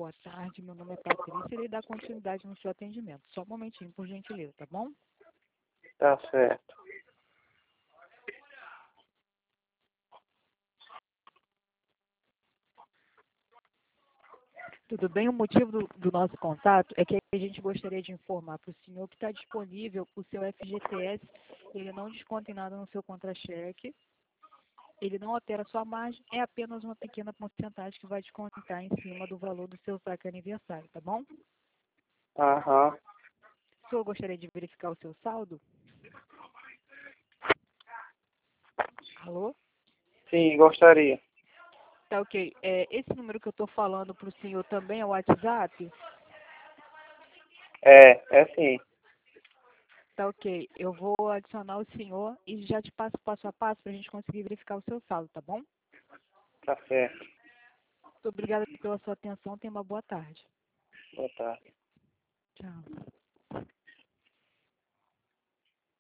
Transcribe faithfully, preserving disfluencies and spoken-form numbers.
Boa tarde, meu nome é Patrícia e irei dar continuidade no seu atendimento. Só um momentinho, por gentileza, tá bom? Tá certo. Tudo bem? O motivo do, do nosso contato é que a gente gostaria de informar para o senhor que está disponível o seu F G T S, ele não desconta em nada no seu contra-cheque, ele não altera a sua margem, é apenas uma pequena porcentagem que vai descontar em cima do valor do seu saque aniversário, tá bom? Aham. O senhor gostaria de verificar o seu saldo? Alô? Sim, gostaria. Tá ok. É, esse número que eu estou falando para o senhor também é o WhatsApp? É, é sim. Tá ok. Eu vou adicionar o senhor e já te passo passo a passo para a gente conseguir verificar o seu saldo, tá bom? Tá certo. Muito obrigada pela sua atenção. Tenha uma boa tarde. Boa tarde. Tchau.